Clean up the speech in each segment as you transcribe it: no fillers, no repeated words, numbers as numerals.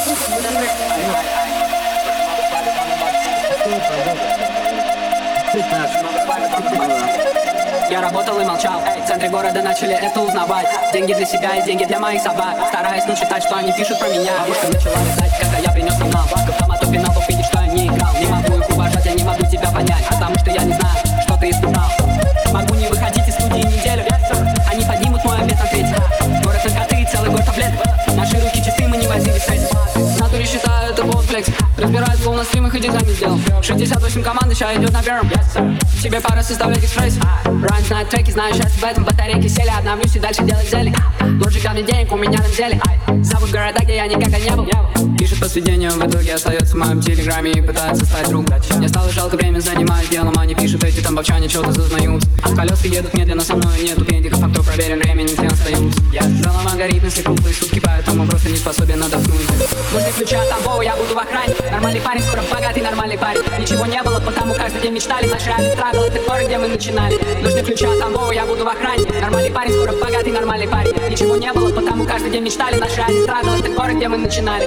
Я работал и молчал, в центре города начали это узнавать. Деньги для себя и деньги для моих собак. Стараясь не читать, что они пишут про меня. Бабушка начала рыдать, когда я принес сигнал. Дома то пинал, то видит, что я не играл. Не могу их уважать, я не могу тебя понять, потому что я не знаю, что ты испытал. Могу не выходить из студии неделю. Они поднимут мой обед на третий. Город наркоты, целый год таблет. Наши руки чисты, мы не возили стресс. В натуре считаю, это флекс. Разбираюсь, словно стримах и дизайн не сделал. 68 команд еще идет на первом. Тебе пора составлять экспресс. Райан знает треки, знаю счастье в этом. Батарейки сели, обновлюсь и дальше делать зелень. Лучше ко мне денег, у меня на деле. Зовут города, где я никогда не был. Пишет по сведению, в итоге остается в моем телеграме и пытается стать другом. Мне стало жалко, время занимает делом. Они пишут, эти там бовчане что-то зазнаются. Колеса едут медленно, со мной нету пендиков. А кто проверен временем, все остаются. Я задал алгоритмы, все круглые сутки, поэтому просто не способен отдохнуть. Возле ключа Тамбова я буду в охране. Нормальный парень, скоро богатый, нормальный парень. Ничего не было, потому каждый день мечтали. Наш реальный страгл, это город, где мы начинали. Нужны ключа Тамбова, я буду в охране. Нормальный парень, скоро богатый, нормальный парень. Ничего не было, потому каждый день мечтали. Наш реальный страгл, это город, где мы начинали.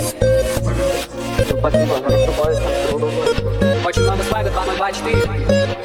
Очень много свага, 2, 0, 2, 4.